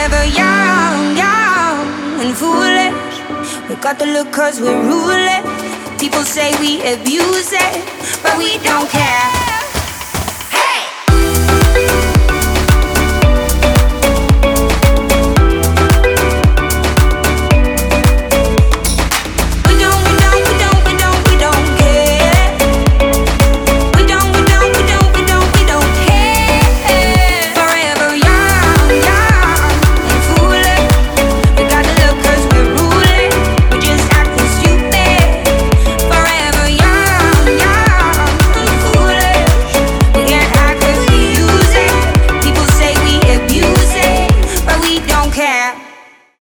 forever young, young and foolish. We got the look cause we're ruthless. People say we abuse it, but we don't care.